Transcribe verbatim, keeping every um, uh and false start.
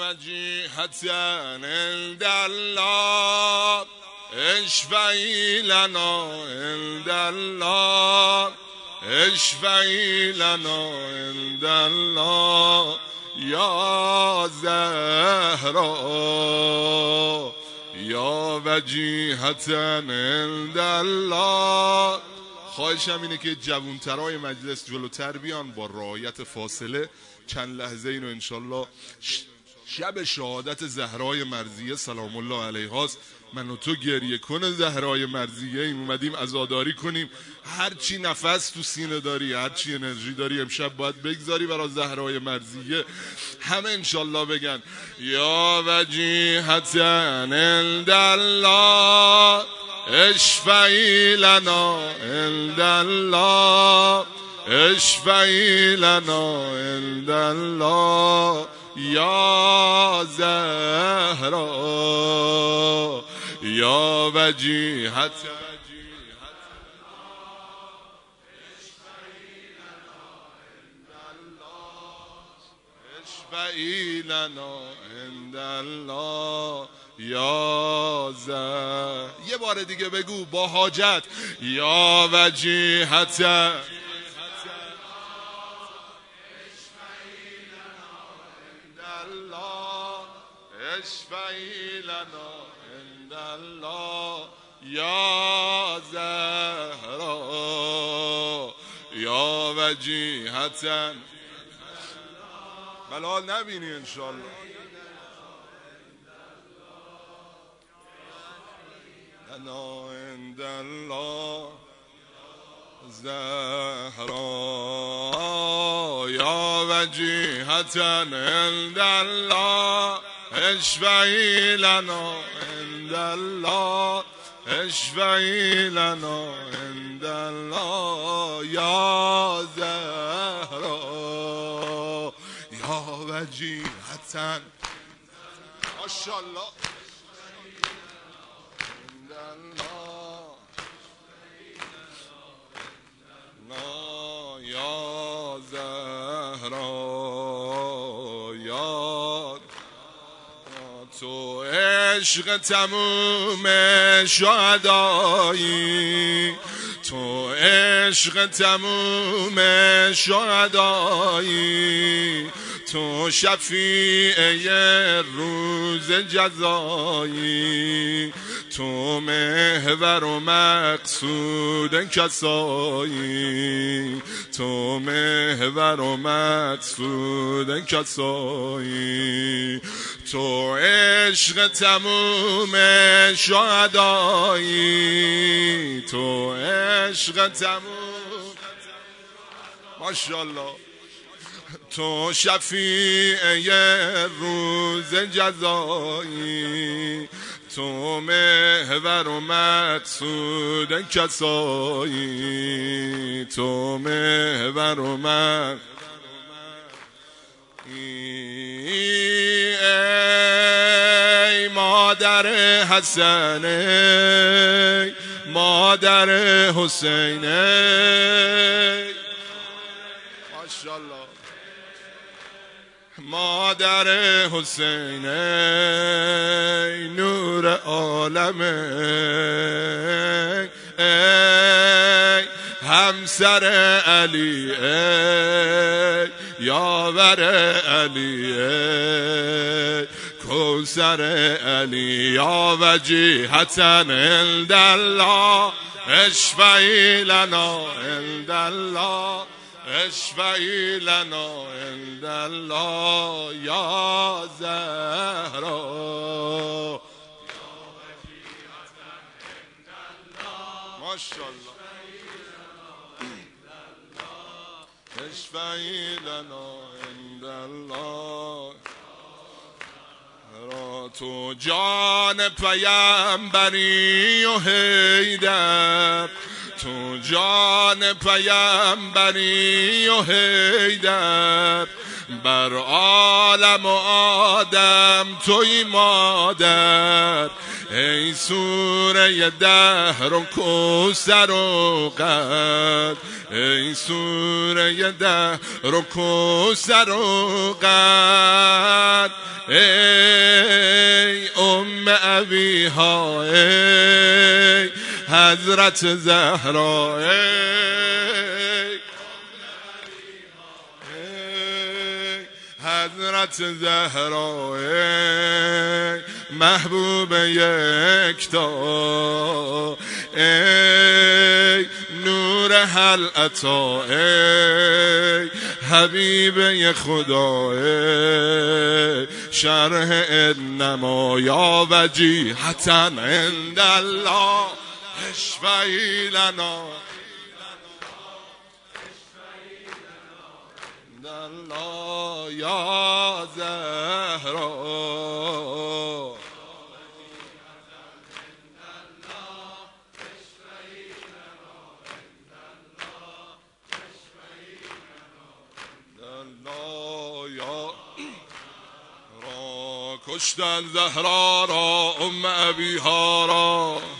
وجيهة عند الله اشفعي لنا عند الله اشفعي لنا عند الله یا زهرا یا وجیهة عند الله. خواهشم اینه که جوانترهای مجلس جلوتر بیان با رعایت فاصله. چند لحظه اینو انشالله شب شهادت زهرای مرضیه سلام الله علیها است. من و تو گریه کن زهرای مرضیه این اومدیم عزاداری کنیم. هرچی نفس تو سینه داری، هرچی انرژی داری، امشب باید بگذاری برای زهرای مرضیه. همه انشالله بگن یا وجیهة عند الله اشفعی لنا عند الله اشفعی لنا عند الله یا زهرا یا وجیهة اشفعی لنا عند الله یا زهرا. یه بار دیگه بگو با حاجت یا وجیهة اشفعی لنا عند الله یا زهرا یا وجیهة. بلال نبینی انشالله. لنا عند الله زهرا یا وجیهة عند الله اشفعی لنا عند الله اشفعی لنا عند الله یا زهرا یا وجیهة. ماشاءالله عند الله یا زهرا یا تو عشق تموم شهدایی، تو عشق تموم شهدایی، تو شفیع روز جزایی، تو محور و مقصود کسایی، تو محور و مقصود کسایی، تو عشق تموم شهدایی، تو عشق تموم ماشاءالله، تو شفیع روز جزایی، تو محور و مقصود کسایی، تو محور و مقصود. ای مادر حسن، ای مادر حسین، ماشاءالله مادر حسین، ای نور عالم، ای همسر علی، ای یاور علی، ای کوثر علی، یا وجیهة عند الله اشفعی لنا عند الله اشفعی لنا عند الله یا زهرا ماشاءالله اشفعی لنا عند الله. تو جان پیامبری و حیدر، تو جان پیامبری و حیدر، بر عالم و آدم توی مادر، ای سوره دهر و کوثر و قدر، ای سوره دهر و کوثر و قدر، ای ابیها ای حضرت زهرا ای حضرت زهرا ای محبوب یکتا ای نور حل عطا ای حبیب خدا ای شرح انما یا وجیهة عند الله اشفعی لنا الله یا زهرا کشتن زهرا را ام ابیها را